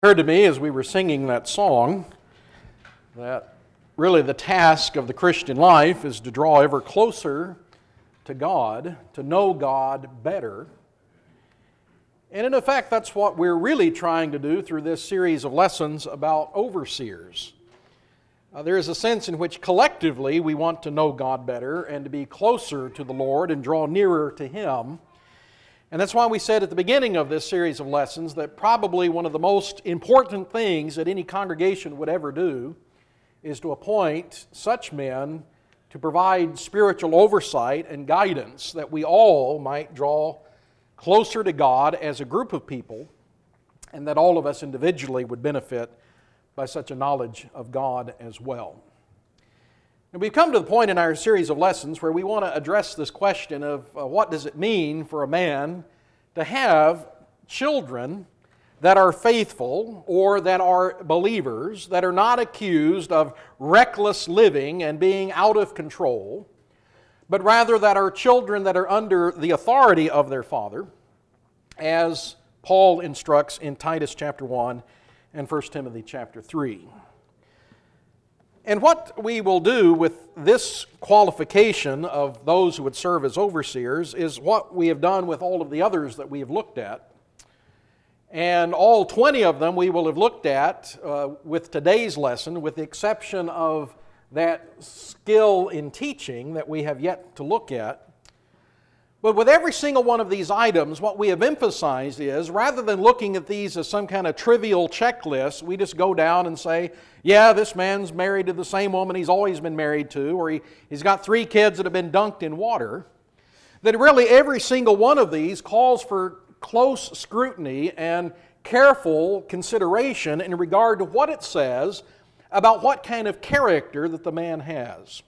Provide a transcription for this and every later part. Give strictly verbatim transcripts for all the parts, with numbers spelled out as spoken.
Occurred to me as we were singing that song that really the task of the Christian life is to draw ever closer to God, to know God better. And in effect, that's what we're really trying to do through this series of lessons about overseers. Uh, there is a sense in which collectively we want to know God better and to be closer to the Lord and draw nearer to Him. And that's why we said at the beginning of this series of lessons that probably one of the most important things that any congregation would ever do is to appoint such men to provide spiritual oversight and guidance that we all might draw closer to God as a group of people, and that all of us individually would benefit by such a knowledge of God as well. And we've come to the point in our series of lessons where we want to address this question of uh, what does it mean for a man to have children that are faithful or that are believers, that are not accused of reckless living and being out of control, but rather that are children that are under the authority of their father, as Paul instructs in Titus chapter one and First Timothy chapter three. And what we will do with this qualification of those who would serve as overseers is what we have done with all of the others that we have looked at. And all twenty of them we will have looked at uh, with today's lesson, with the exception of that skill in teaching that we have yet to look at. But with every single one of these items, what we have emphasized is, rather than looking at these as some kind of trivial checklist, we just go down and say, yeah, this man's married to the same woman he's always been married to, or he, he's got three kids that have been dunked in water. That really every single one of these calls for close scrutiny and careful consideration in regard to what it says about what kind of character that the man has.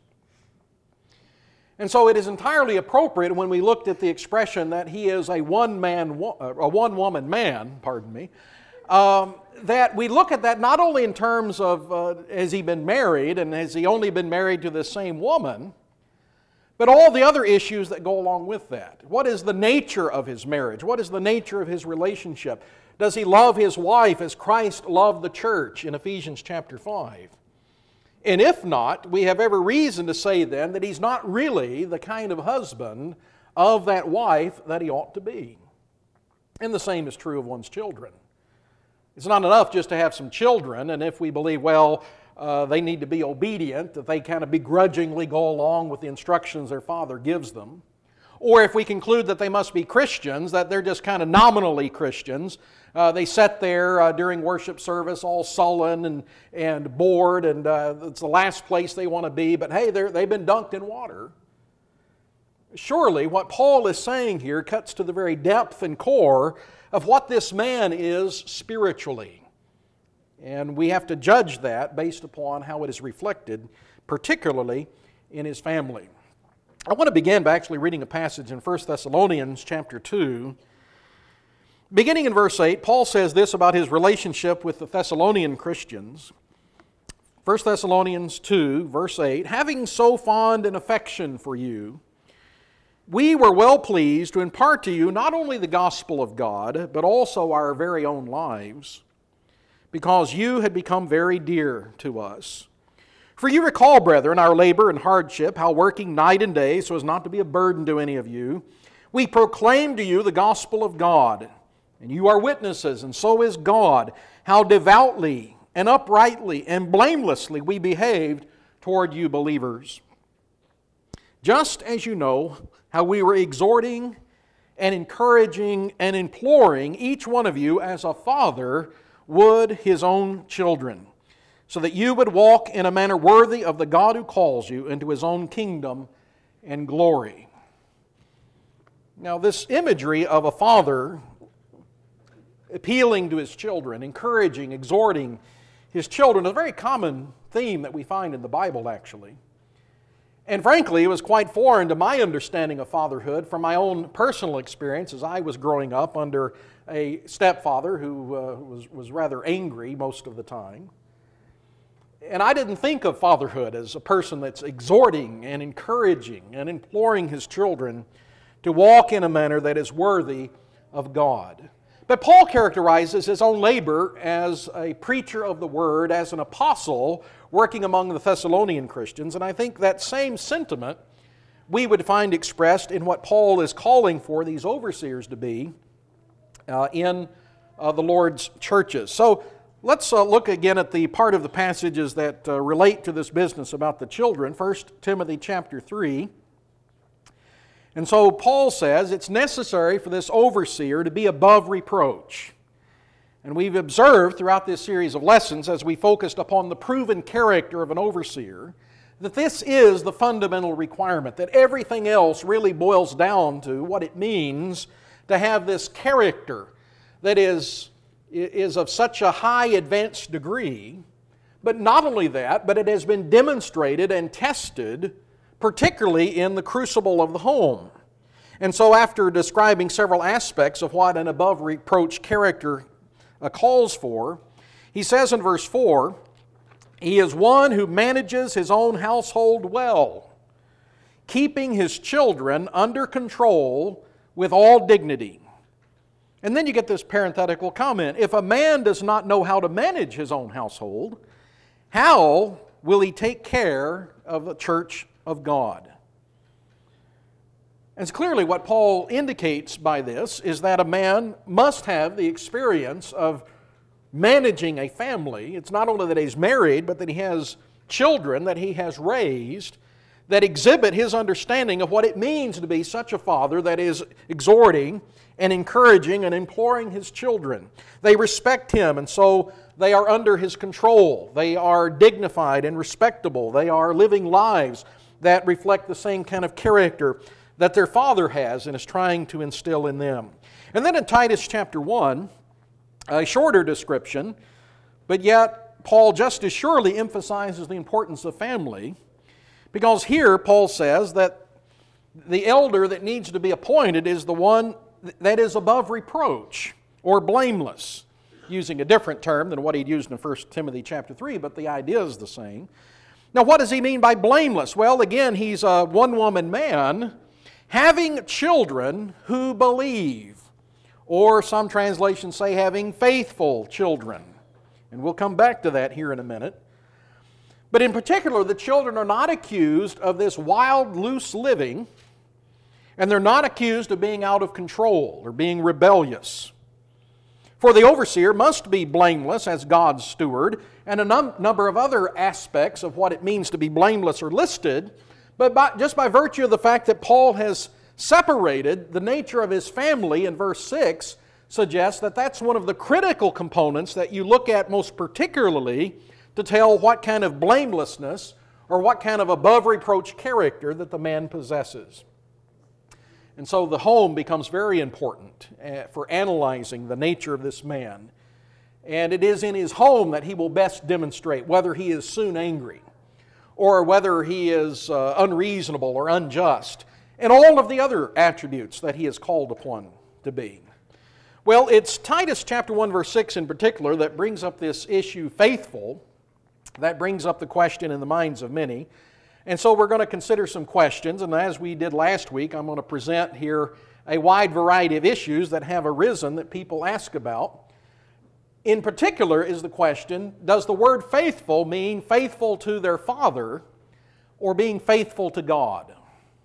And so it is entirely appropriate when we looked at the expression that he is a one-man, a one-woman man, pardon me, um, that we look at that not only in terms of uh, has he been married and has he only been married to the same woman, but all the other issues that go along with that. What is the nature of his marriage? What is the nature of his relationship? Does he love his wife as Christ loved the church in Ephesians chapter five? And if not, we have every reason to say then that he's not really the kind of husband of that wife that he ought to be. And the same is true of one's children. It's not enough just to have some children, and if we believe, well, uh, they need to be obedient, that they kind of begrudgingly go along with the instructions their father gives them. Or if we conclude that they must be Christians, that they're just kind of nominally Christians. Uh, they sit there uh, during worship service all sullen and, and bored, and uh, it's the last place they want to be, but hey, they've been dunked in water. Surely what Paul is saying here cuts to the very depth and core of what this man is spiritually. And we have to judge that based upon how it is reflected, particularly in his family. I want to begin by actually reading a passage in First Thessalonians chapter two. Beginning in verse eight, Paul says this about his relationship with the Thessalonian Christians. First Thessalonians two, verse eight, having so fond an affection for you, we were well pleased to impart to you not only the gospel of God, but also our very own lives, because you had become very dear to us. For you recall, brethren, our labor and hardship, how working night and day so as not to be a burden to any of you, we proclaim to you the gospel of God. And you are witnesses, and so is God, how devoutly and uprightly and blamelessly we behaved toward you believers. Just as you know how we were exhorting and encouraging and imploring each one of you as a father would his own children, so that you would walk in a manner worthy of the God who calls you into His own kingdom and glory. Now, this imagery of a father appealing to his children, encouraging, exhorting his children is a very common theme that we find in the Bible, actually. And frankly, it was quite foreign to my understanding of fatherhood from my own personal experience as I was growing up under a stepfather who uh, was, was rather angry most of the time. And I didn't think of fatherhood as a person that's exhorting and encouraging and imploring his children to walk in a manner that is worthy of God. But Paul characterizes his own labor as a preacher of the Word, as an apostle working among the Thessalonian Christians, and I think that same sentiment we would find expressed in what Paul is calling for these overseers to be uh, in uh, the Lord's churches. So let's uh, look again at the part of the passages that uh, relate to this business about the children. First Timothy chapter three. And so Paul says it's necessary for this overseer to be above reproach. And we've observed throughout this series of lessons, as we focused upon the proven character of an overseer, that this is the fundamental requirement, that everything else really boils down to what it means to have this character that is, is of such a high advanced degree. But not only that, but it has been demonstrated and tested, particularly in the crucible of the home. And so after describing several aspects of what an above reproach character uh, calls for, he says in verse four, he is one who manages his own household well, keeping his children under control with all dignity. And then you get this parenthetical comment. If a man does not know how to manage his own household, how will he take care of the church of God? And clearly what Paul indicates by this is that a man must have the experience of managing a family. It's not only that he's married, but that he has children that he has raised that exhibit his understanding of what it means to be such a father that is exhorting and encouraging and imploring his children. They respect him, and so they are under his control. They are dignified and respectable. They are living lives that reflect the same kind of character that their father has and is trying to instill in them. And then in Titus chapter one, a shorter description, but yet Paul just as surely emphasizes the importance of family, because here Paul says that the elder that needs to be appointed is the one that is above reproach or blameless, using a different term than what he'd used in First Timothy chapter three, but the idea is the same. Now what does he mean by blameless? Well, again, he's a one-woman man having children who believe, or some translations say having faithful children. And we'll come back to that here in a minute. But in particular, the children are not accused of this wild, loose living, and they're not accused of being out of control or being rebellious. For the overseer must be blameless as God's steward, and a num- number of other aspects of what it means to be blameless are listed, but by, just by virtue of the fact that Paul has separated the nature of his family in verse six suggests that that's one of the critical components that you look at most particularly to tell what kind of blamelessness or what kind of above reproach character that the man possesses. And so the home becomes very important for analyzing the nature of this man. And it is in his home that he will best demonstrate whether he is soon angry or whether he is uh, unreasonable or unjust, and all of the other attributes that he is called upon to be. Well, it's Titus chapter one, verse six in particular that brings up this issue, faithful, that brings up the question in the minds of many. And so we're going to consider some questions, and as we did last week, I'm going to present here a wide variety of issues that have arisen that people ask about. In particular is the question, does the word faithful mean faithful to their father or being faithful to God?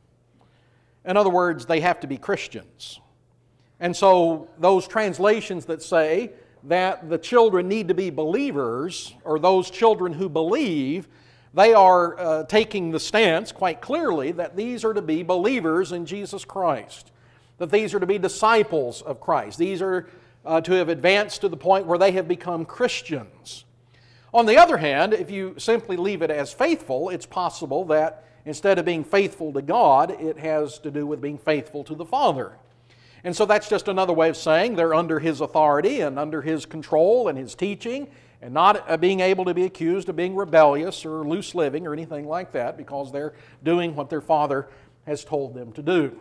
In other words, they have to be Christians. And so those translations that say that the children need to be believers, or those children who believe, they are uh, taking the stance quite clearly that these are to be believers in Jesus Christ, that these are to be disciples of Christ. These are uh, to have advanced to the point where they have become Christians. On the other hand, if you simply leave it as faithful, it's possible that instead of being faithful to God, it has to do with being faithful to the Father. And so that's just another way of saying they're under His authority and under His control and His teaching, and not being able to be accused of being rebellious or loose living or anything like that, because they're doing what their Father has told them to do.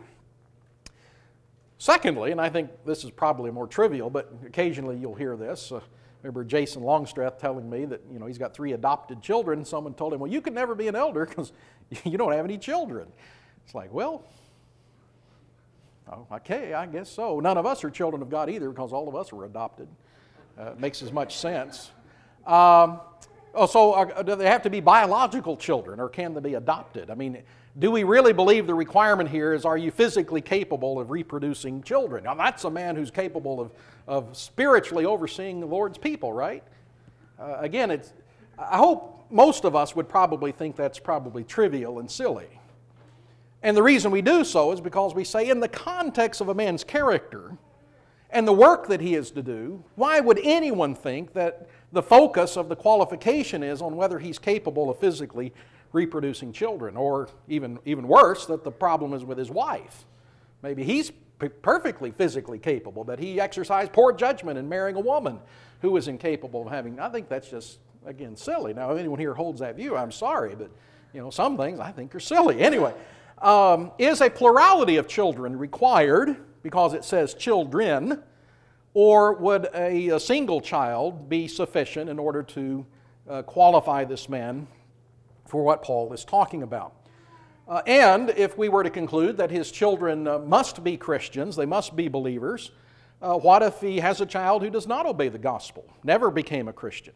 Secondly, and I think this is probably more trivial, but occasionally you'll hear this. Uh, remember Jason Longstreth telling me that you know he's got three adopted children. Someone told him, well, you can never be an elder because you don't have any children. It's like, well, Oh, okay, I guess so. None of us are children of God either, because all of us are adopted. Uh, it makes as much sense. Um, oh, so are, do they have to be biological children, or can they be adopted? I mean, do we really believe the requirement here is, are you physically capable of reproducing children? Now, that's a man who's capable of, of spiritually overseeing the Lord's people, right? Uh, again, it's, I hope most of us would probably think that's probably trivial and silly. And the reason we do so is because we say, in the context of a man's character and the work that he is to do, why would anyone think that the focus of the qualification is on whether he's capable of physically reproducing children? Or even, even worse, that the problem is with his wife. Maybe he's p- perfectly physically capable, but he exercised poor judgment in marrying a woman who was incapable of having. I think that's just, again, silly. Now, if anyone here holds that view, I'm sorry, but you know, some things I think are silly. Anyway. Um, is a plurality of children required, because it says children, or would a, a single child be sufficient in order to uh, qualify this man for what Paul is talking about? Uh, and if we were to conclude that his children uh, must be Christians, they must be believers, uh, what if he has a child who does not obey the gospel, never became a Christian,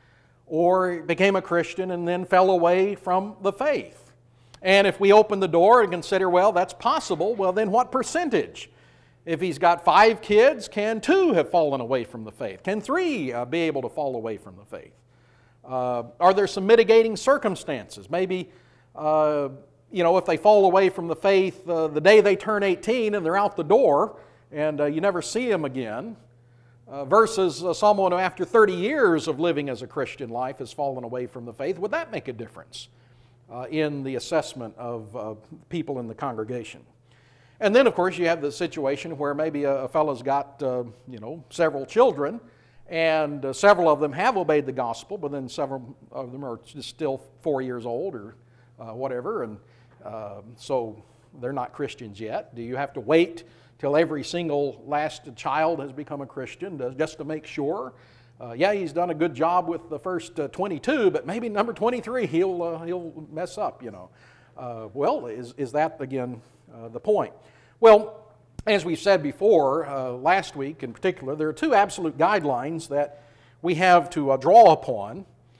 or became a Christian and then fell away from the faith? And if we open the door and consider, well, that's possible, well, then what percentage? If he's got five kids, can two have fallen away from the faith? Can three uh, be able to fall away from the faith? Uh, are there some mitigating circumstances? Maybe, uh, you know, if they fall away from the faith uh, the day they turn eighteen and they're out the door and uh, you never see them again, uh, versus uh, someone who after thirty years of living as a Christian life has fallen away from the faith, would that make a difference Uh, in the assessment of uh, people in the congregation? And then, of course, you have the situation where maybe a, a fellow's got, uh, you know, several children, and uh, several of them have obeyed the gospel, but then several of them are just still four years old or uh, whatever, and uh, so they're not Christians yet. Do you have to wait till every single last child has become a Christian to, just to make sure? Uh, yeah, he's done a good job with the first uh, twenty-two, but maybe number twenty-three he'll uh, he'll mess up, you know. Uh, well, is is that again uh, the point? Well, as we said before, uh, last week in particular, there are two absolute guidelines that we have to uh, draw upon,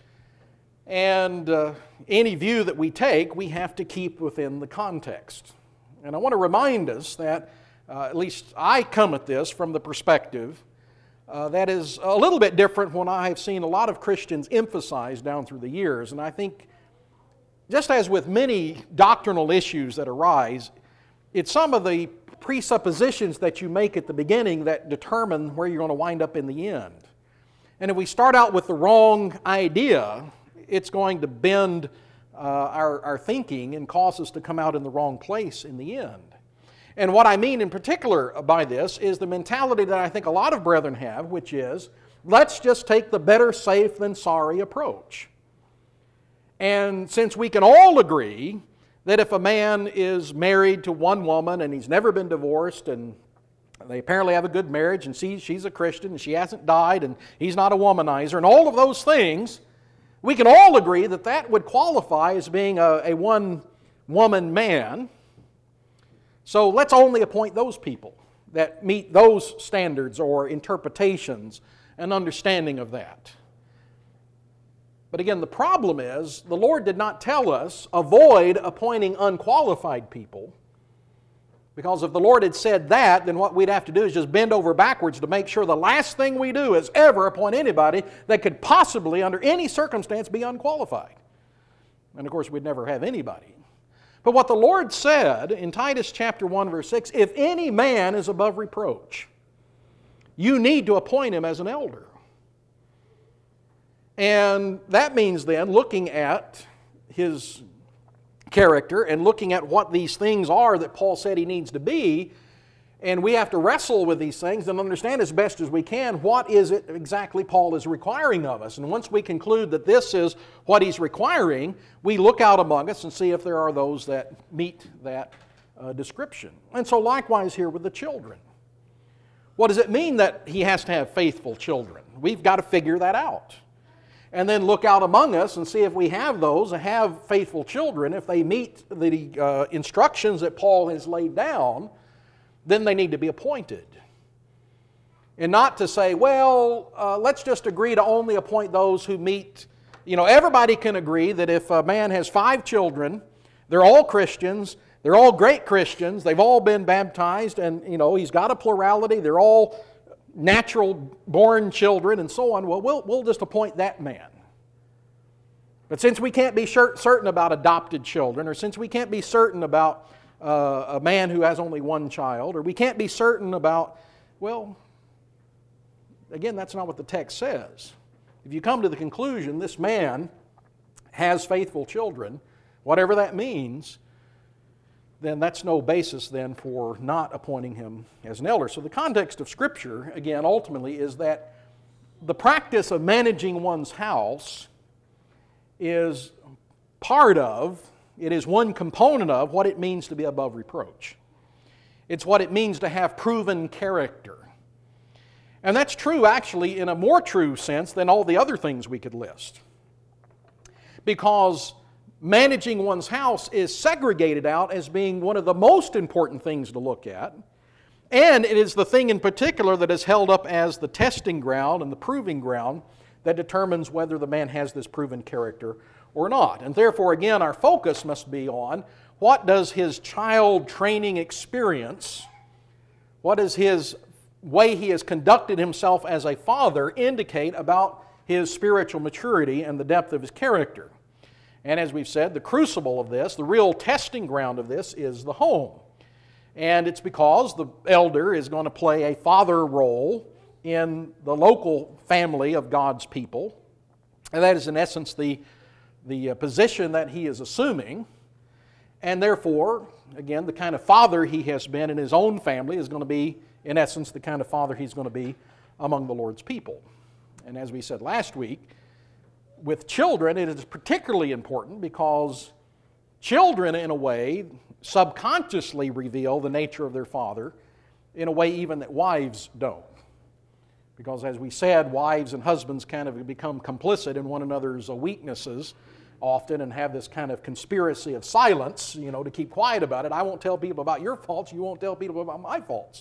and uh, any view that we take, we have to keep within the context. And I want to remind us that, uh, at least I come at this from the perspective Uh, that is a little bit different when I have seen a lot of Christians emphasize down through the years. And I think, just as with many doctrinal issues that arise, it's some of the presuppositions that you make at the beginning that determine where you're going to wind up in the end. And if we start out with the wrong idea, it's going to bend uh, our, our thinking and cause us to come out in the wrong place in the end. And what I mean in particular by this is the mentality that I think a lot of brethren have, which is, let's just take the better safe than sorry approach. And since we can all agree that if a man is married to one woman and he's never been divorced, and they apparently have a good marriage, and she, she's a Christian and she hasn't died, and he's not a womanizer, and all of those things, we can all agree that that would qualify as being a, a one-woman man. So let's only appoint those people that meet those standards or interpretations and understanding of that. But again, the problem is, the Lord did not tell us, avoid appointing unqualified people, because if the Lord had said that, then what we'd have to do is just bend over backwards to make sure the last thing we do is ever appoint anybody that could possibly, under any circumstance, be unqualified. And of course, we'd never have anybody. But what the Lord said in Titus chapter one, verse six, if any man is above reproach, you need to appoint him as an elder. And that means then looking at his character and looking at what these things are that Paul said he needs to be, and we have to wrestle with these things and understand as best as we can what is it exactly Paul is requiring of us. And once we conclude that this is what he's requiring, we look out among us and see if there are those that meet that uh, description. And so likewise here with the children. What does it mean that he has to have faithful children? We've got to figure that out. And then look out among us and see if we have those, have faithful children, if they meet the uh, instructions that Paul has laid down, then they need to be appointed. And not to say, well, uh, let's just agree to only appoint those who meet. You know, everybody can agree that if a man has five children, they're all Christians, they're all great Christians, they've all been baptized, and, you know, he's got a plurality, they're all natural-born children, and so on. Well, we'll, we'll just appoint that man. But since we can't be certain about adopted children, or since we can't be certain about uh, a man who has only one child, or we can't be certain about, well, again, that's not what the text says. If you come to the conclusion this man has faithful children, whatever that means, then that's no basis then for not appointing him as an elder. So the context of Scripture, again, ultimately is that the practice of managing one's house is part of, it is one component of what it means to be above reproach. It's what it means to have proven character. And that's true actually in a more true sense than all the other things we could list. Because managing one's house is segregated out as being one of the most important things to look at. And it is the thing in particular that is held up as the testing ground and the proving ground that determines whether the man has this proven character or not. And therefore, again, our focus must be on what does his child training experience, what does his way he has conducted himself as a father indicate about his spiritual maturity and the depth of his character. And as we've said, the crucible of this, the real testing ground of this is the home. And it's because the elder is going to play a father role in the local family of God's people. And that is in essence the, the position that he is assuming. And therefore, again, the kind of father he has been in his own family is going to be, in essence, the kind of father he's going to be among the Lord's people. And as we said last week, with children it is particularly important because children, in a way, subconsciously reveal the nature of their father in a way even that wives don't. Because as we said, wives and husbands kind of become complicit in one another's weaknesses often and have this kind of conspiracy of silence, you know, to keep quiet about it. I won't tell people about your faults, you won't tell people about my faults.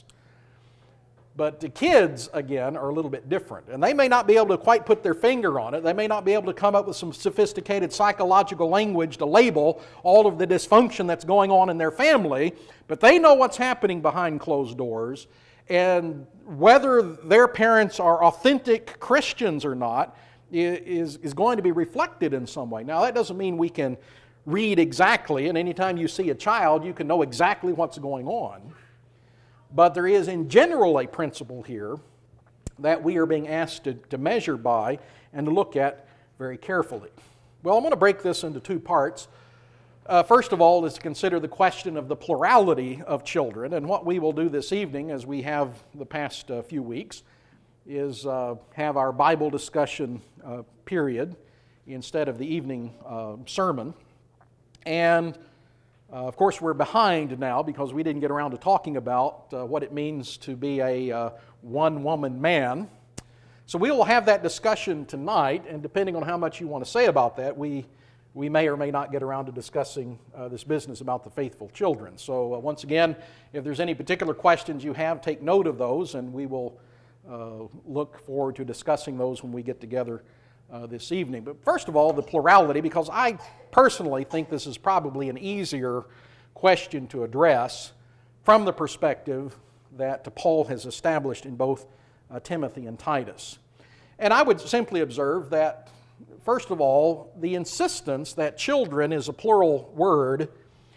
But the kids, again, are a little bit different. And they may not be able to quite put their finger on it. They may not be able to come up with some sophisticated psychological language to label all of the dysfunction that's going on in their family. But they know what's happening behind closed doors. And whether their parents are authentic Christians or not is, is going to be reflected in some way. Now, that doesn't mean we can read exactly, and anytime you see a child, you can know exactly what's going on. But there is in general a principle here that we are being asked to, to measure by and to look at very carefully. Well, I'm going to break this into two parts. Uh, first of all is to consider the question of the plurality of children. And what we will do this evening, as we have the past uh, few weeks, is uh, have our Bible discussion uh, period instead of the evening uh, sermon. And Uh, of course, we're behind now because we didn't get around to talking about uh, what it means to be a uh, one-woman man. So we will have that discussion tonight, and depending on how much you want to say about that, we, we may or may not get around to discussing uh, this business about the faithful children. So uh, once again, if there's any particular questions you have, take note of those, and we will uh, look forward to discussing those when we get together Uh, this evening. But first of all, the plurality, because I personally think this is probably an easier question to address from the perspective that Paul has established in both uh, Timothy and Titus. And I would simply observe that, first of all, the insistence that children is a plural word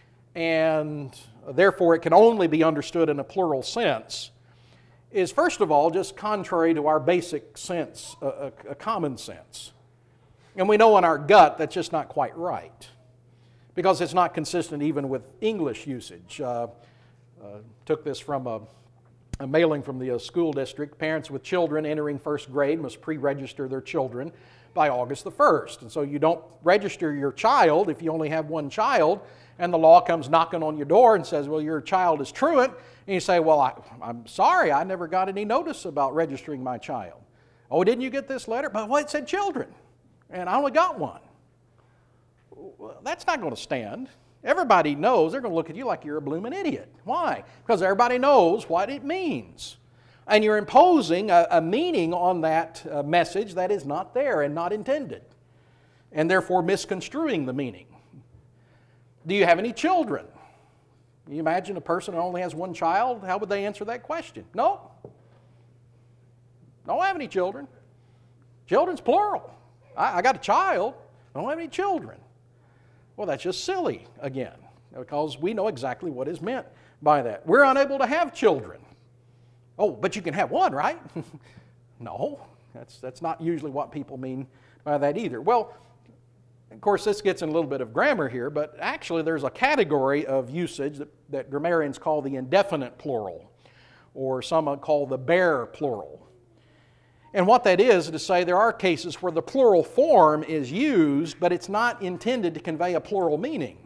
and therefore it can only be understood in a plural sense is, first of all, just contrary to our basic sense, a, a, a common sense. And we know in our gut that's just not quite right, because it's not consistent even with English usage. Uh, uh, took this from a, a mailing from the uh, school district. Parents with children entering first grade must pre-register their children by August the first. And so you don't register your child if you only have one child, and the law comes knocking on your door and says, well, your child is truant. And you say, well, I, I'm sorry, I never got any notice about registering my child. Oh, didn't you get this letter? But well, it said children, and I only got one. Well, that's not going to stand. Everybody knows. They're going to look at you like you're a blooming idiot. Why? Because everybody knows what it means. And you're imposing a, a meaning on that uh, message that is not there and not intended, and therefore misconstruing the meaning. Do you have any children? Can you imagine a person who only has one child? How would they answer that question? No. Don't have any children. Children's plural. I, I got a child. I don't have any children. Well, that's just silly again, because we know exactly what is meant by that. We're unable to have children. Oh, but you can have one, right? No, that's, that's not usually what people mean by that either. Well, of course, this gets in a little bit of grammar here, but actually there's a category of usage that, that grammarians call the indefinite plural, or some call the bare plural. And what that is, is to say there are cases where the plural form is used, but it's not intended to convey a plural meaning.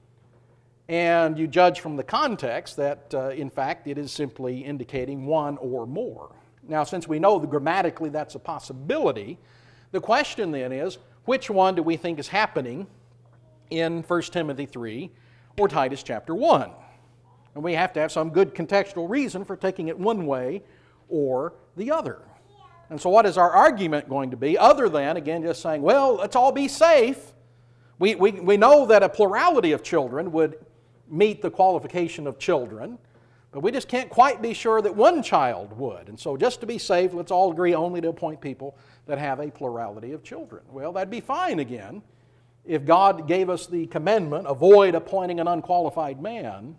And you judge from the context that, uh, in fact, it is simply indicating one or more. Now, since we know that grammatically that's a possibility, the question then is, which one do we think is happening in First Timothy three or Titus chapter one? And we have to have some good contextual reason for taking it one way or the other. And so what is our argument going to be, other than, again, just saying, well, let's all be safe. We, we, we know that a plurality of children would meet the qualification of children, but we just can't quite be sure that one child would. And so just to be safe, let's all agree only to appoint people that have a plurality of children. Well, that'd be fine again if God gave us the commandment, avoid appointing an unqualified man.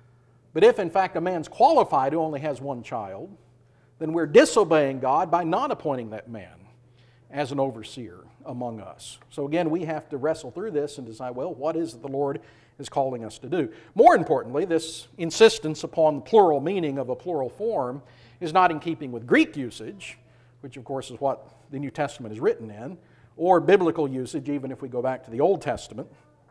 But if in fact a man's qualified who only has one child, then we're disobeying God by not appointing that man as an overseer among us. So again, we have to wrestle through this and decide, well, what is it the Lord is calling us to do? More importantly, this insistence upon the plural meaning of a plural form is not in keeping with Greek usage, which of course is what the New Testament is written in, or biblical usage, even if we go back to the Old Testament.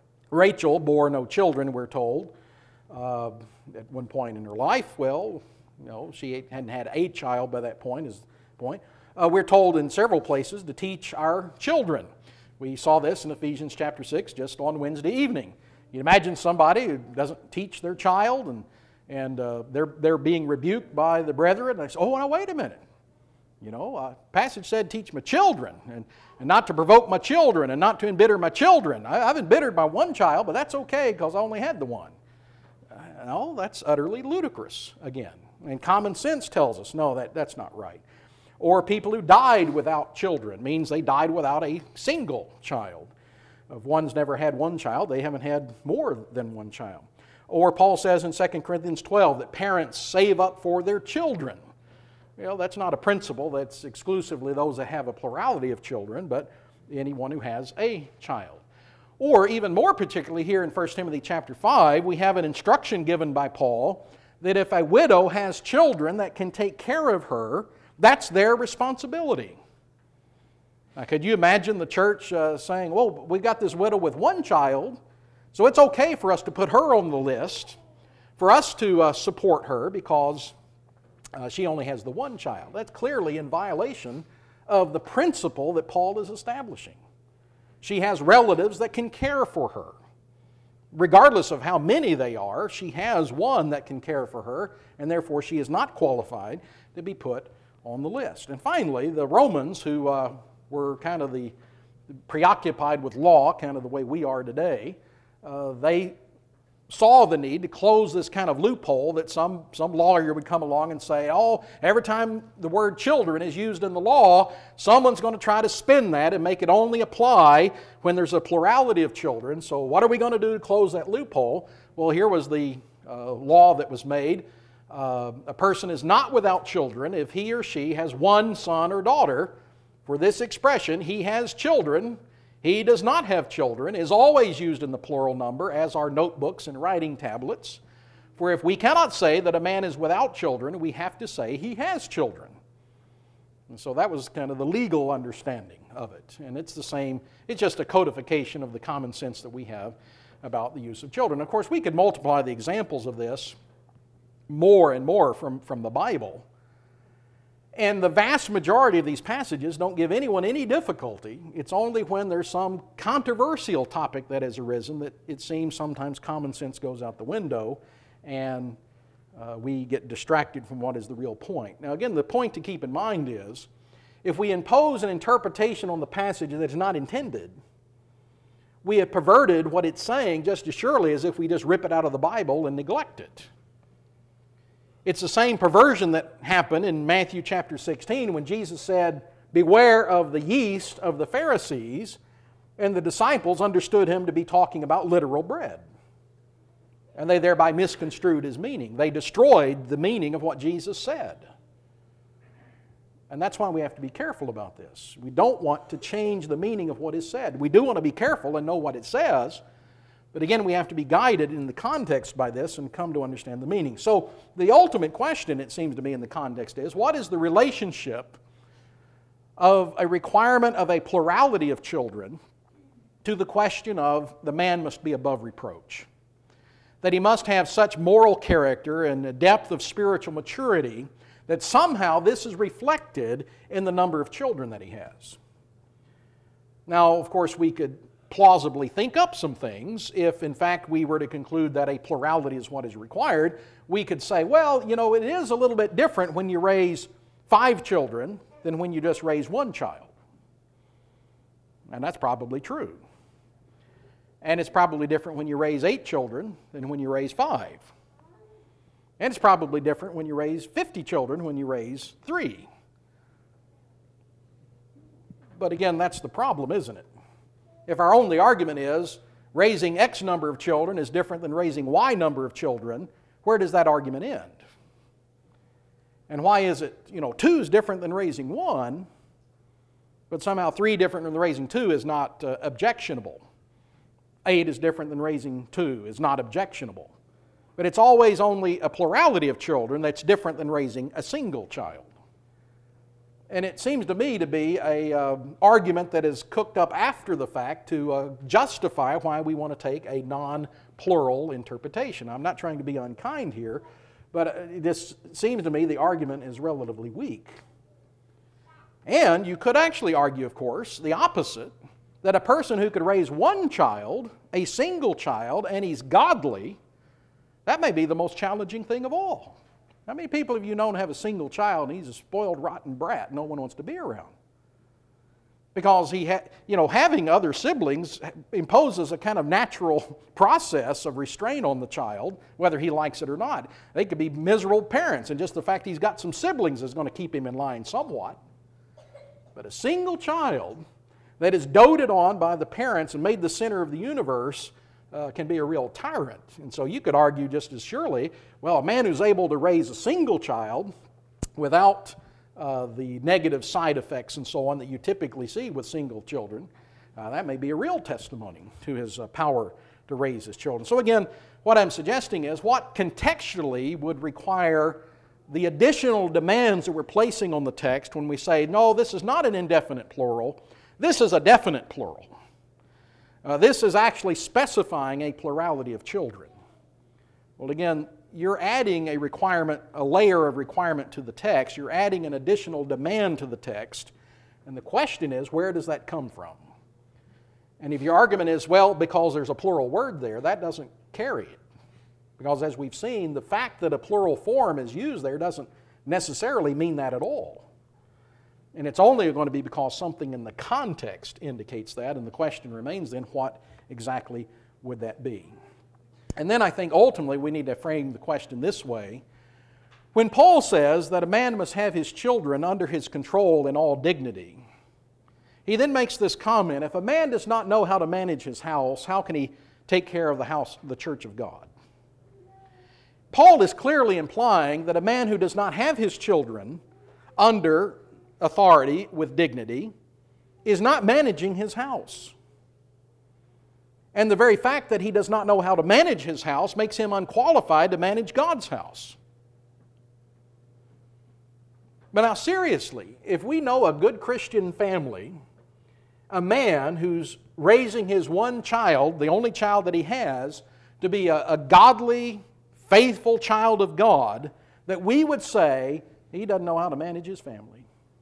Rachel bore no children, we're told, uh, at one point in her life. Well, you know, she hadn't had a child by that point, is the point. Uh, we're told in several places to teach our children. We saw this in Ephesians chapter six just on Wednesday evening. You imagine somebody who doesn't teach their child, and, and uh, they're, they're being rebuked by the brethren. They say, oh, now wait a minute. You know, uh, passage said teach my children, and, and not to provoke my children, and not to embitter my children. I, I've embittered my one child, but that's okay because I only had the one. Uh, no, that's utterly ludicrous again. And common sense tells us, no, that, that's not right. Or people who died without children means they died without a single child. If one's never had one child, they haven't had more than one child. Or Paul says in Second Corinthians twelve that parents save up for their children. Well, that's not a principle that's exclusively those that have a plurality of children, but anyone who has a child. Or even more particularly here in First Timothy chapter five, we have an instruction given by Paul that if a widow has children that can take care of her, that's their responsibility. Now, could you imagine the church uh, saying, well, we've got this widow with one child, so it's okay for us to put her on the list, for us to uh, support her because uh, she only has the one child. That's clearly in violation of the principle that Paul is establishing. She has relatives that can care for her. Regardless of how many they are, she has one that can care for her, and therefore she is not qualified to be put on the list. And finally, the Romans, who uh, were kind of the preoccupied with law, kind of the way we are today, uh, they saw the need to close this kind of loophole that some, some lawyer would come along and say, oh, every time the word children is used in the law, someone's going to try to spin that and make it only apply when there's a plurality of children. So what are we going to do to close that loophole? Well, here was the uh, law that was made. Uh, a person is not without children if he or she has one son or daughter. For this expression, he has children, he does not have children, is always used in the plural number, as are notebooks and writing tablets. For if we cannot say that a man is without children, we have to say he has children. And so that was kind of the legal understanding of it. And it's the same, it's just a codification of the common sense that we have about the use of children. Of course, we could multiply the examples of this more and more from, from the Bible. And the vast majority of these passages don't give anyone any difficulty. It's only when there's some controversial topic that has arisen that it seems sometimes common sense goes out the window and uh, we get distracted from what is the real point. Now again, the point to keep in mind is, if we impose an interpretation on the passage that is not intended, we have perverted what it's saying just as surely as if we just rip it out of the Bible and neglect it. It's the same perversion that happened in Matthew chapter sixteen when Jesus said, "Beware of the yeast of the Pharisees," and the disciples understood him to be talking about literal bread. And they thereby misconstrued his meaning. They destroyed the meaning of what Jesus said. And that's why we have to be careful about this. We don't want to change the meaning of what is said. We do want to be careful and know what it says, but again, we have to be guided in the context by this and come to understand the meaning. So the ultimate question, it seems to me, in the context is, what is the relationship of a requirement of a plurality of children to the question of the man must be above reproach? That he must have such moral character and a depth of spiritual maturity that somehow this is reflected in the number of children that he has. Now, of course, we could plausibly think up some things. If, in fact, we were to conclude that a plurality is what is required, we could say, well, you know, it is a little bit different when you raise five children than when you just raise one child. And that's probably true. And it's probably different when you raise eight children than when you raise five. And it's probably different when you raise fifty children when you raise three. But again, that's the problem, isn't it? If our only argument is raising X number of children is different than raising Y number of children, where does that argument end? And why is it, you know, two is different than raising one, but somehow three different than raising two is not uh, objectionable? Eight is different than raising two is not objectionable. But it's always only a plurality of children that's different than raising a single child. And it seems to me to be an uh, argument that is cooked up after the fact to uh, justify why we want to take a non-plural interpretation. I'm not trying to be unkind here, but it just seems to me the argument is relatively weak. And you could actually argue, of course, the opposite, that a person who could raise one child, a single child, and he's godly, that may be the most challenging thing of all. How many people have you known have a single child and he's a spoiled, rotten brat no one wants to be around? Because he ha- you know, having other siblings imposes a kind of natural process of restraint on the child, whether he likes it or not. They could be miserable parents, and just the fact he's got some siblings is going to keep him in line somewhat. But a single child that is doted on by the parents and made the center of the universe Uh, can be a real tyrant. And so you could argue just as surely, well, a man who's able to raise a single child without uh, the negative side effects and so on that you typically see with single children, uh, that may be a real testimony to his uh, power to raise his children. So again, what I'm suggesting is what contextually would require the additional demands that we're placing on the text when we say, no, this is not an indefinite plural, this is a definite plural. Uh, this is actually specifying a plurality of children. Well, again, you're adding a requirement, a layer of requirement to the text. You're adding an additional demand to the text. And the question is, where does that come from? And if your argument is, well, because there's a plural word there, that doesn't carry it. Because as we've seen, the fact that a plural form is used there doesn't necessarily mean that at all. And it's only going to be because something in the context indicates that, and the question remains then, what exactly would that be? And then I think ultimately we need to frame the question this way. When Paul says that a man must have his children under his control in all dignity, he then makes this comment, if a man does not know how to manage his house, how can he take care of the house, the church of God? Paul is clearly implying that a man who does not have his children under authority with dignity is not managing his house. And the very fact that he does not know how to manage his house makes him unqualified to manage God's house. But now seriously, if we know a good Christian family, a man who's raising his one child, the only child that he has, to be a, a godly, faithful child of God, that we would say he doesn't know how to manage his family.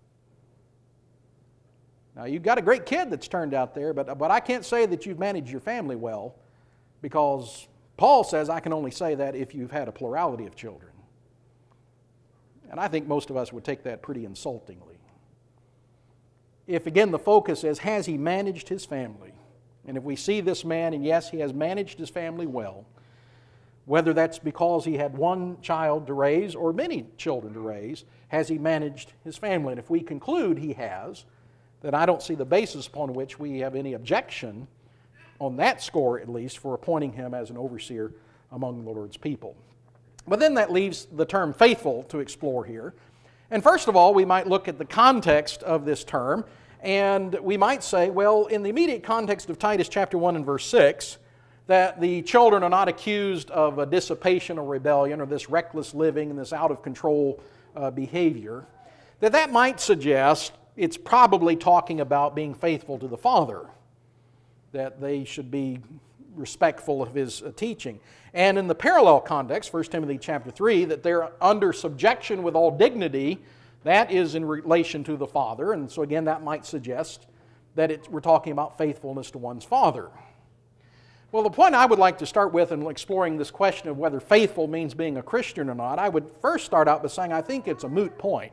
Now, you've got a great kid that's turned out there, but, but I can't say that you've managed your family well, because Paul says I can only say that if you've had a plurality of children. And I think most of us would take that pretty insultingly. If, again, the focus is, has he managed his family? And if we see this man, and yes, he has managed his family well, whether that's because he had one child to raise or many children to raise, has he managed his family? And if we conclude he has, then I don't see the basis upon which we have any objection, on that score at least, for appointing him as an overseer among the Lord's people. But then that leaves the term faithful to explore here. And first of all, we might look at the context of this term, and we might say, well, in the immediate context of Titus chapter one and verse six, that the children are not accused of a dissipation or rebellion or this reckless living and this out-of-control uh, behavior, that that might suggest it's probably talking about being faithful to the father, that they should be respectful of his uh, teaching. And in the parallel context, First Timothy chapter three, that they're under subjection with all dignity, that is in relation to the father. And so again, that might suggest that it's, we're talking about faithfulness to one's father. Well, the point I would like to start with in exploring this question of whether faithful means being a Christian or not, I would first start out by saying I think it's a moot point.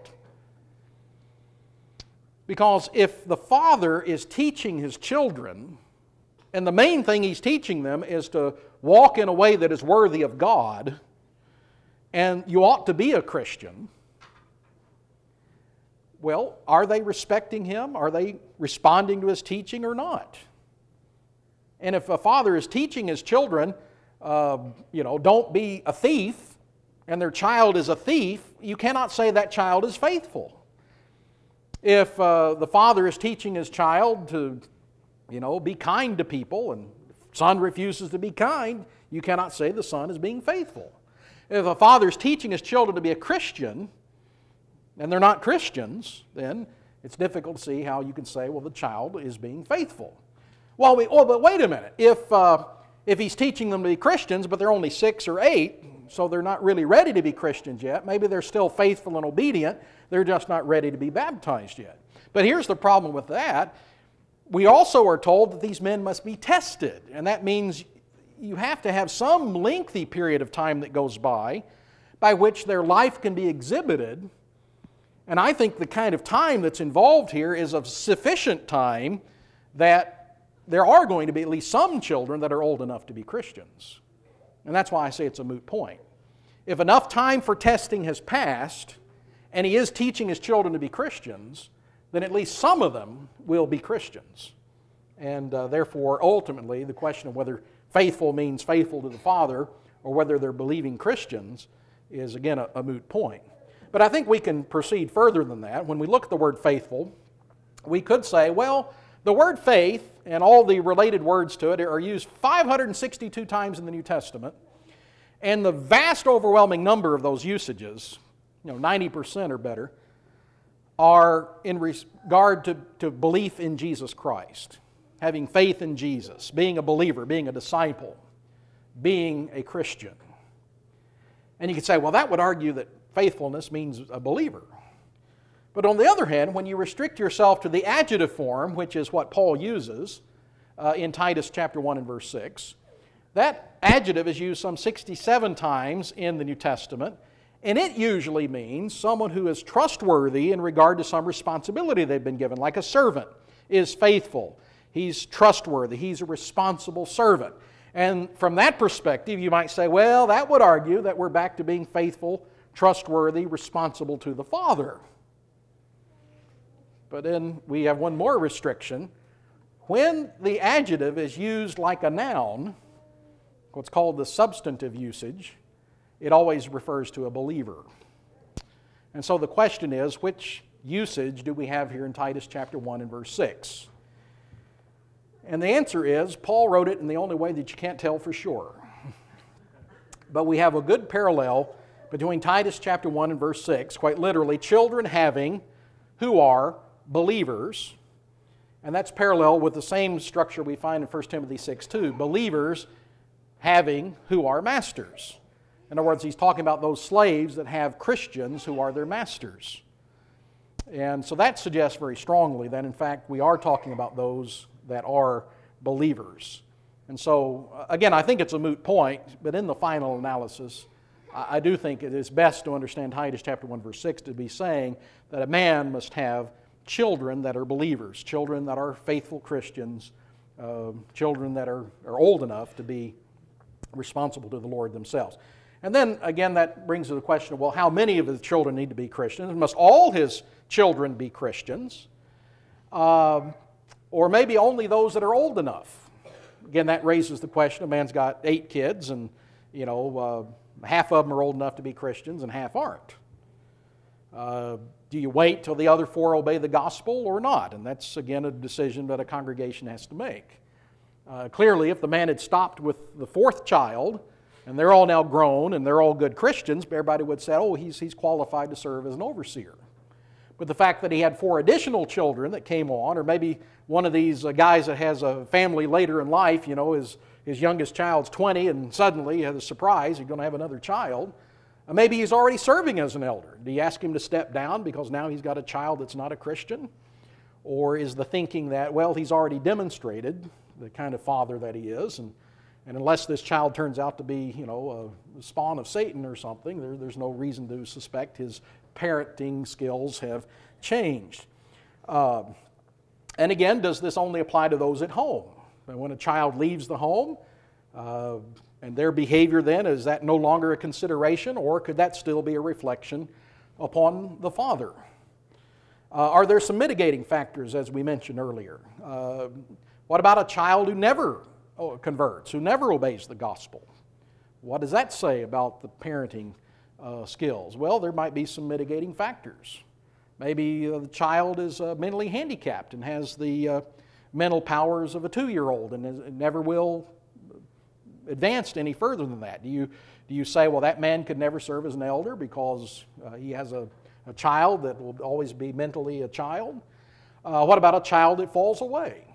Because if the father is teaching his children, and the main thing he's teaching them is to walk in a way that is worthy of God, and you ought to be a Christian, well, are they respecting him? Are they responding to his teaching or not? And if a father is teaching his children, uh, you know, don't be a thief, and their child is a thief, you cannot say that child is faithful. If uh, the father is teaching his child to, you know, be kind to people, and the son refuses to be kind, you cannot say the son is being faithful. If a father is teaching his children to be a Christian, and they're not Christians, then it's difficult to see how you can say, well, the child is being faithful. Well, we, oh, but wait a minute. If, uh, if he's teaching them to be Christians, but they're only six or eight, so they're not really ready to be Christians yet, maybe they're still faithful and obedient, they're just not ready to be baptized yet. But here's the problem with that. We also are told that these men must be tested, and that means you have to have some lengthy period of time that goes by by which their life can be exhibited. And I think the kind of time that's involved here is of sufficient time that there are going to be at least some children that are old enough to be Christians. And that's why I say it's a moot point. If enough time for testing has passed, and he is teaching his children to be Christians, then at least some of them will be Christians. And uh, therefore, ultimately, the question of whether faithful means faithful to the Father or whether they're believing Christians is, again, a, a moot point. But I think we can proceed further than that. When we look at the word faithful, we could say, well, the word faith and all the related words to it are used five hundred sixty-two times in the New Testament. And the vast overwhelming number of those usages, you know, ninety percent or better, are in regard to, to belief in Jesus Christ, having faith in Jesus, being a believer, being a disciple, being a Christian. And you could say, well, that would argue that faithfulness means a believer. But on the other hand, when you restrict yourself to the adjective form, which is what Paul uses uh, in Titus chapter one and verse six, that adjective is used some sixty-seven times in the New Testament, and it usually means someone who is trustworthy in regard to some responsibility they've been given, like a servant is faithful. He's trustworthy. He's a responsible servant. And from that perspective, you might say, well, that would argue that we're back to being faithful, trustworthy, responsible to the Father. But then we have one more restriction. When the adjective is used like a noun, what's called the substantive usage, it always refers to a believer. And so the question is, which usage do we have here in Titus chapter one and verse six? And the answer is, Paul wrote it in the only way that you can't tell for sure. But we have a good parallel between Titus chapter one and verse six, quite literally, children having who are believers, and that's parallel with the same structure we find in First Timothy six two, believers having who are masters. In other words, he's talking about those slaves that have Christians who are their masters. And so that suggests very strongly that, in fact, we are talking about those that are believers. And so, again, I think it's a moot point, but in the final analysis, I do think it is best to understand Titus chapter one, verse six to be saying that a man must have children that are believers, children that are faithful Christians, uh, children that are, are old enough to be responsible to the Lord themselves. And then, again, that brings to the question of, well, how many of his children need to be Christians? Must all his children be Christians? Uh, or maybe only those that are old enough? Again, that raises the question, a man's got eight kids, and, you know, uh, half of them are old enough to be Christians and half aren't. Uh, do you wait till the other four obey the gospel or not? And that's, again, a decision that a congregation has to make. Uh, clearly, if the man had stopped with the fourth child, and they're all now grown and they're all good Christians, everybody would say, oh, he's, he's qualified to serve as an overseer. But the fact that he had four additional children that came on, or maybe one of these uh, guys that has a family later in life, you know, his, his youngest child's twenty, and suddenly he has a surprise, he's going to have another child. Uh, maybe he's already serving as an elder. Do you ask him to step down because now he's got a child that's not a Christian? Or is the thinking that, well, he's already demonstrated the kind of father that he is, and, and unless this child turns out to be, you know, a spawn of Satan or something, there, there's no reason to suspect his parenting skills have changed. Uh, and again, does this only apply to those at home? And when a child leaves the home, uh, and their behavior then, is that no longer a consideration, or could that still be a reflection upon the father? Uh, are there some mitigating factors, as we mentioned earlier? Uh, what about a child who never converts, who never obeys the gospel? What does that say about the parenting uh, skills? Well, there might be some mitigating factors. Maybe uh, the child is uh, mentally handicapped and has the uh, mental powers of a two-year-old and is, never will advance any further than that. Do you, do you say, well, that man could never serve as an elder because uh, he has a, a child that will always be mentally a child? Uh, what about a child that falls away?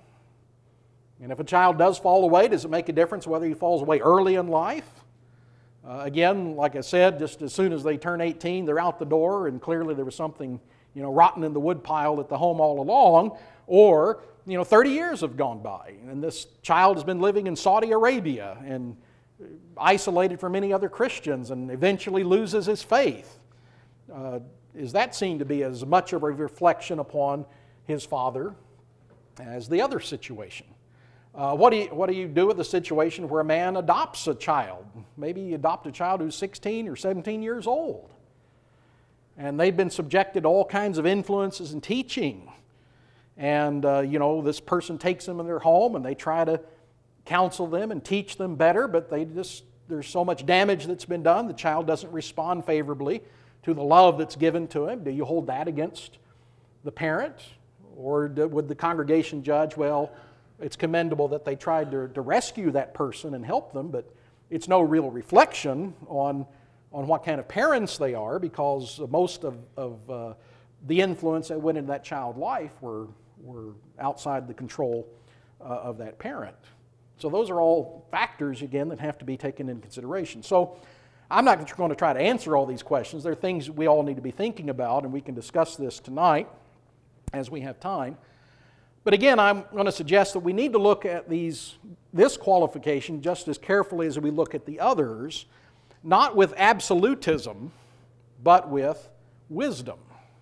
And if a child does fall away, does it make a difference whether he falls away early in life? Uh, again, like I said, just as soon as they turn eighteen, they're out the door, and clearly there was something, you know, rotten in the woodpile at the home all along. Or, you know, thirty years have gone by, and this child has been living in Saudi Arabia and isolated from any other Christians, and eventually loses his faith. Uh, is that seen to be as much of a reflection upon his father as the other situation? Uh, what, do you, what do you do with a situation where a man adopts a child? Maybe you adopt a child who's sixteen or seventeen years old, and they've been subjected to all kinds of influences and teaching. And, uh, you know, this person takes them in their home and they try to counsel them and teach them better, but they just, there's so much damage that's been done, the child doesn't respond favorably to the love that's given to him. Do you hold that against the parent? Or do, would the congregation judge, well, it's commendable that they tried to, to rescue that person and help them, but it's no real reflection on, on what kind of parents they are, because most of, of uh, the influence that went into that child's life were were outside the control uh, of that parent. So those are all factors, again, that have to be taken into consideration. So I'm not going to try to answer all these questions. They're things we all need to be thinking about, and we can discuss this tonight as we have time. But again, I'm going to suggest that we need to look at these, this qualification just as carefully as we look at the others, not with absolutism, but with wisdom.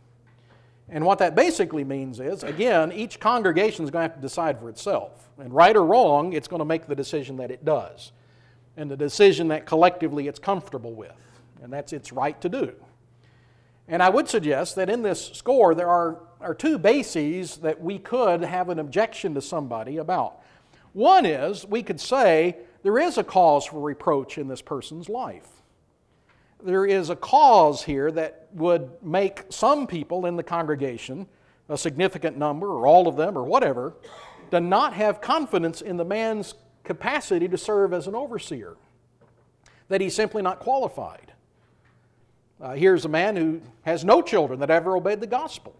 And what that basically means is, again, each congregation is going to have to decide for itself. And right or wrong, it's going to make the decision that it does. And the decision that collectively it's comfortable with. And that's its right to do. And I would suggest that in this score there are, are two bases that we could have an objection to somebody about. One is, we could say, there is a cause for reproach in this person's life. There is a cause here that would make some people in the congregation, a significant number or all of them or whatever, to not have confidence in the man's capacity to serve as an overseer, that he's simply not qualified. Uh, here's a man who has no children that ever obeyed the gospel.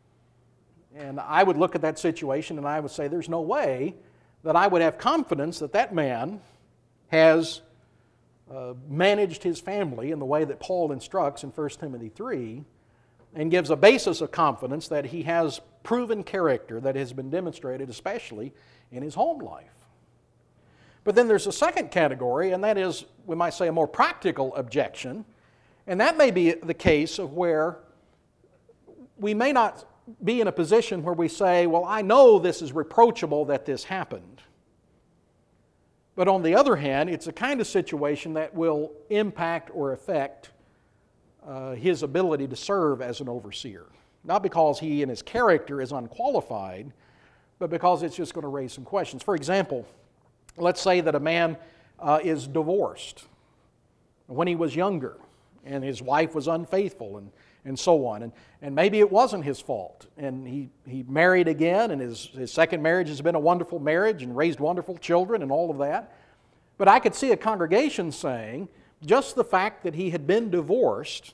And I would look at that situation and I would say there's no way that I would have confidence that that man has uh, managed his family in the way that Paul instructs in First Timothy three, and gives a basis of confidence that he has proven character that has been demonstrated, especially in his home life. But then there's a second category, and that is, we might say, a more practical objection. And that may be the case of where we may not be in a position where we say, well, I know this is reproachable that this happened. But on the other hand, it's a kind of situation that will impact or affect uh, his ability to serve as an overseer. Not because he and his character is unqualified, but because it's just going to raise some questions. For example, let's say that a man uh, is divorced when he was younger, and his wife was unfaithful, and, and so on. And, and maybe it wasn't his fault. And he, he married again, and his, his second marriage has been a wonderful marriage and raised wonderful children and all of that. But I could see a congregation saying, just the fact that he had been divorced,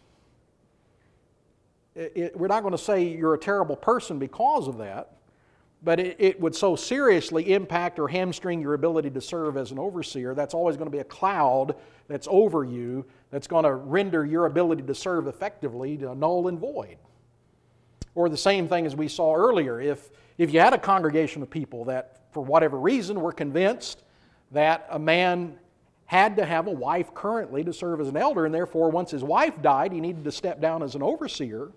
it, it, we're not going to say you're a terrible person because of that, but it, it would so seriously impact or hamstring your ability to serve as an overseer. That's always going to be a cloud that's over you that's going to render your ability to serve effectively to null and void. Or the same thing as we saw earlier. If, if you had a congregation of people that, for whatever reason, were convinced that a man had to have a wife currently to serve as an elder, and therefore once his wife died, he needed to step down as an overseer.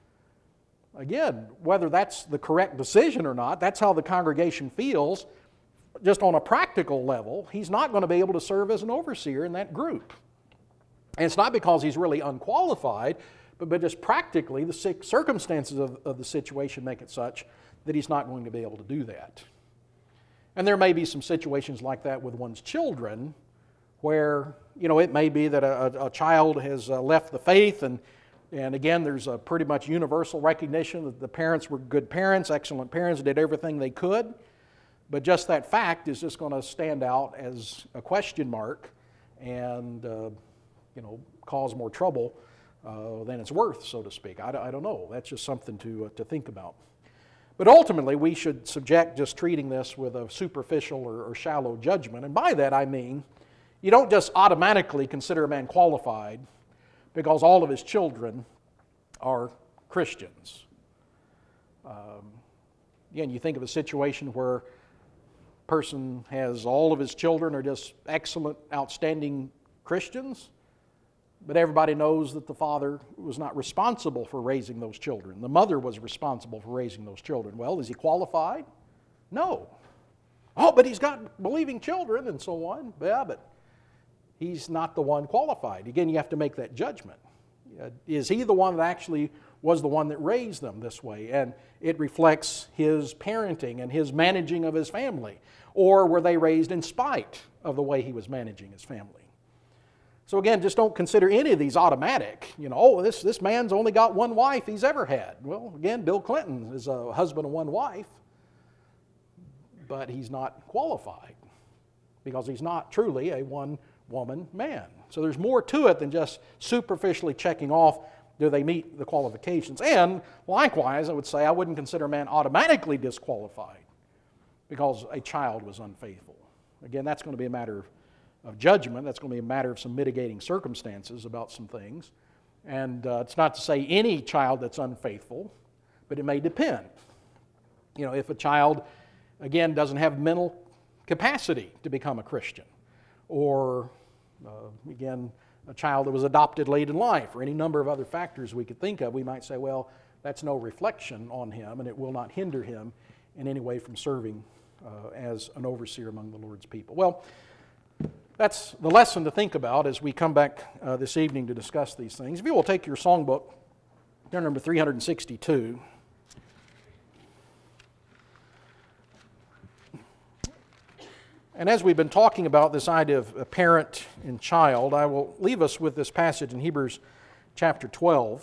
Again, whether that's the correct decision or not, that's how the congregation feels. Just on a practical level, he's not going to be able to serve as an overseer in that group. And it's not because he's really unqualified, but, but just practically the circumstances of, of the situation make it such that he's not going to be able to do that. And there may be some situations like that with one's children where, you know, it may be that a, a child has uh, left the faith, and And again, there's a pretty much universal recognition that the parents were good parents, excellent parents, did everything they could. But just that fact is just going to stand out as a question mark and, uh, you know, cause more trouble uh, than it's worth, so to speak. I, I don't know. That's just something to, uh, to think about. But ultimately, we should subject just treating this with a superficial or, or shallow judgment. And by that I mean, you don't just automatically consider a man qualified because all of his children are Christians. Um, again, you think of a situation where a person has all of his children are just excellent, outstanding Christians, but everybody knows that the father was not responsible for raising those children. The mother was responsible for raising those children. Well, is he qualified? No. Oh, but he's got believing children and so on. Yeah, but he's not the one qualified. Again, you have to make that judgment. Uh, is he the one that actually was the one that raised them this way? And it reflects his parenting and his managing of his family. Or were they raised in spite of the way he was managing his family? So again, just don't consider any of these automatic. You know, oh, this, this man's only got one wife he's ever had. Well, again, Bill Clinton is a husband of one wife, but he's not qualified because he's not truly a one-woman man. So there's more to it than just superficially checking off, do they meet the qualifications? And likewise, I would say I wouldn't consider a man automatically disqualified because a child was unfaithful. Again, that's going to be a matter of of judgment. That's going to be a matter of some mitigating circumstances about some things. And uh, it's not to say any child that's unfaithful, but it may depend. You know, if a child, again, doesn't have mental capacity to become a Christian, or, uh, again, a child that was adopted late in life, or any number of other factors we could think of, we might say, well, that's no reflection on him, and it will not hinder him in any way from serving uh, as an overseer among the Lord's people. Well, that's the lesson to think about as we come back uh, this evening to discuss these things. If you will take your songbook, turn number three hundred sixty-two. And as we've been talking about this idea of a parent and child, I will leave us with this passage in Hebrews chapter twelve.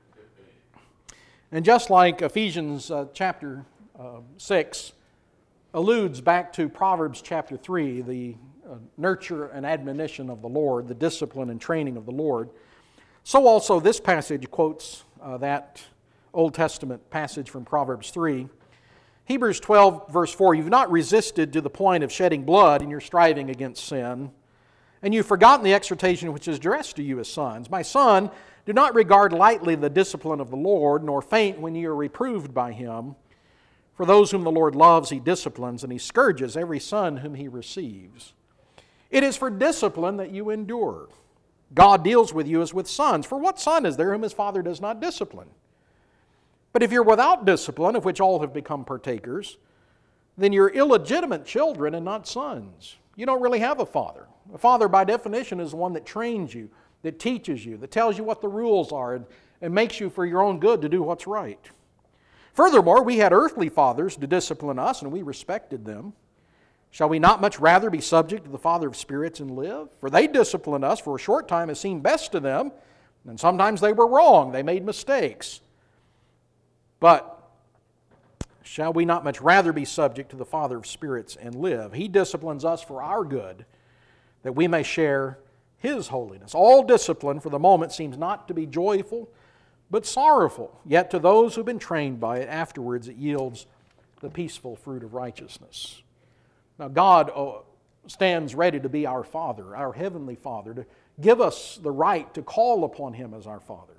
And just like Ephesians uh, chapter uh, six alludes back to Proverbs chapter three, the Uh, nurture and admonition of the Lord, the discipline and training of the Lord, so also this passage quotes uh, that Old Testament passage from Proverbs three. Hebrews twelve verse four, you've not resisted to the point of shedding blood in your striving against sin, And you've forgotten the exhortation which is addressed to you as sons. My son, do not regard lightly the discipline of the Lord, nor faint when ye are reproved by him. For those whom the Lord loves, he disciplines, and he scourges every son whom he receives. It is for discipline that you endure. God deals with you as with sons. For what son is there whom his father does not discipline? But if you're without discipline, of which all have become partakers, then you're illegitimate children and not sons. You don't really have a father. A father, by definition, is the one that trains you, that teaches you, that tells you what the rules are, and, and makes you for your own good to do what's right. Furthermore, we had earthly fathers to discipline us, and we respected them. Shall we not much rather be subject to the Father of spirits and live? For they disciplined us for a short time as seemed best to them, and sometimes they were wrong, they made mistakes. But shall we not much rather be subject to the Father of spirits and live? He disciplines us for our good, that we may share His holiness. All discipline for the moment seems not to be joyful, but sorrowful. Yet to those who have been trained by it, afterwards it yields the peaceful fruit of righteousness. Now God stands ready to be our Father, our Heavenly Father, to give us the right to call upon Him as our Father.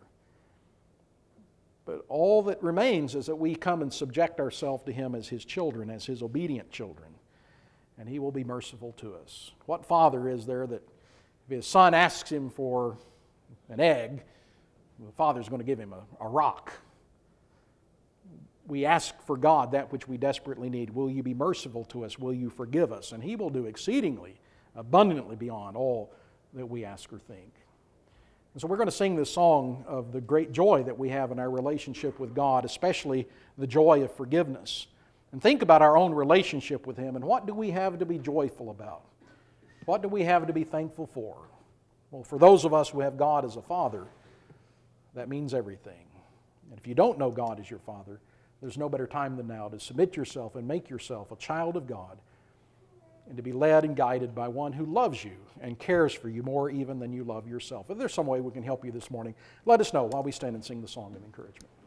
But all that remains is that we come and subject ourselves to Him as His children, as His obedient children, and He will be merciful to us. What father is there that if his son asks him for an egg, the father's going to give him a, a rock? We ask for God that which we desperately need. Will you be merciful to us? Will you forgive us? And He will do exceedingly, abundantly beyond all that we ask or think. And so we're going to sing this song of the great joy that we have in our relationship with God, especially the joy of forgiveness. And think about our own relationship with Him, and what do we have to be joyful about? What do we have to be thankful for? Well, for those of us who have God as a Father, that means everything. And if you don't know God as your Father, there's no better time than now to submit yourself and make yourself a child of God, and to be led and guided by one who loves you and cares for you more even than you love yourself. If there's some way we can help you this morning, let us know while we stand and sing the song of encouragement.